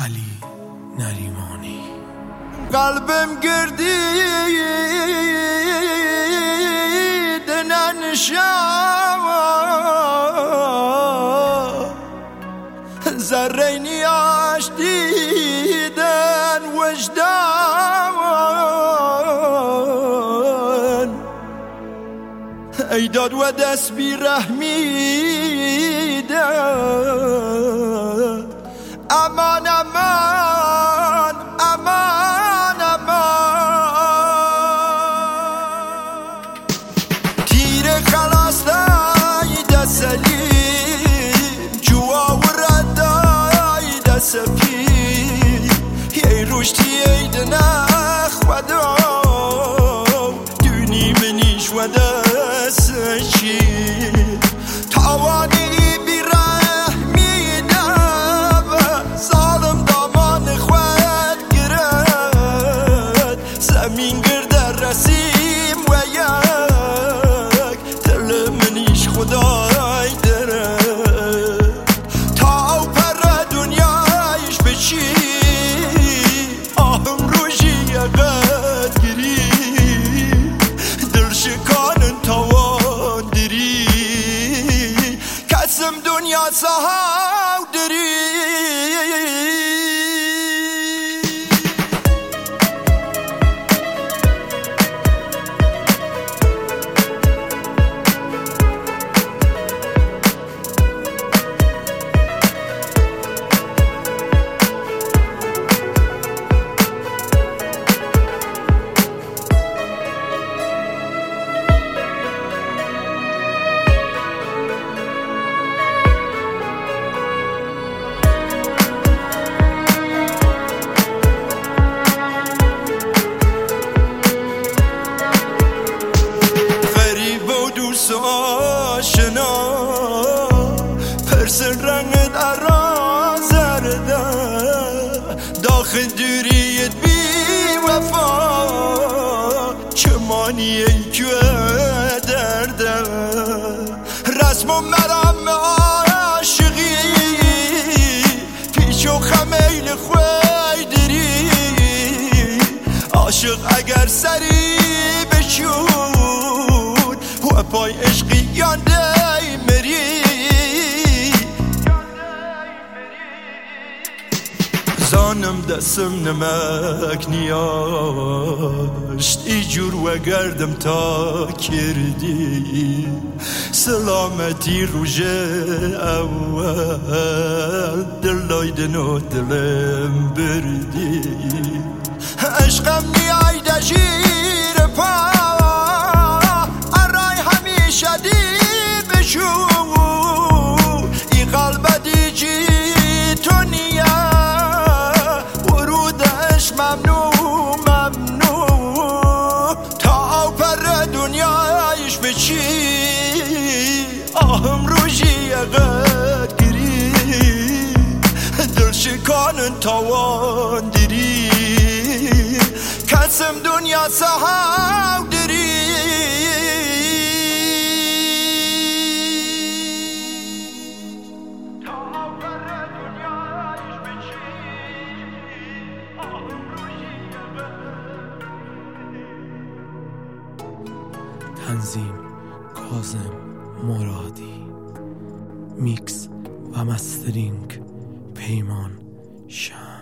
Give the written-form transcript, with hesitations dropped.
علی نریمانی. قلبم گردید ننشان، ذره نیاش دیدن وجدان، ایداد و دست بی رحمیدن. امان امان امان امان، تیر خلاص دای دست سلیم، جوا و ردای دست سفید، یه روشتی ایدن اخودا دونی منیش و دست شید، تاوانی بی رحمیدم، ظالم دامان خود گرد، زمین گرد رسیم و یک دل منیش خدای درد، تا او پر دنیایش بچی آهم روشی یقد گری، دل شکانن تاوان دری، کسم دنیا سهاو دری. آشنا پرسن رنگت ارا زرده، داخل دوریت بی وفا چمانی ای که درده، رسم و مرام عاشقی پیچ و خمیل خوی دری، عاشق اگر سری بشود و پای عشقی یانده مری، زانم دستم نمک نیاشت ای جور و گردم تا کردی، سلامتی روژ اول دلایدن و دلم بردی، عشقم نیایده شیر پا شدی بشو، ای قلب دیجی تو نیا ورودش ممنوع ممنوع، تا او پر دنیایش بچی آهم روشی یقد گری، دل شکانن تاوان دری، کسم دنیا سهاو دری. تنظیم کاظم مرادی، میکس و مسترینگ پیمان شمس.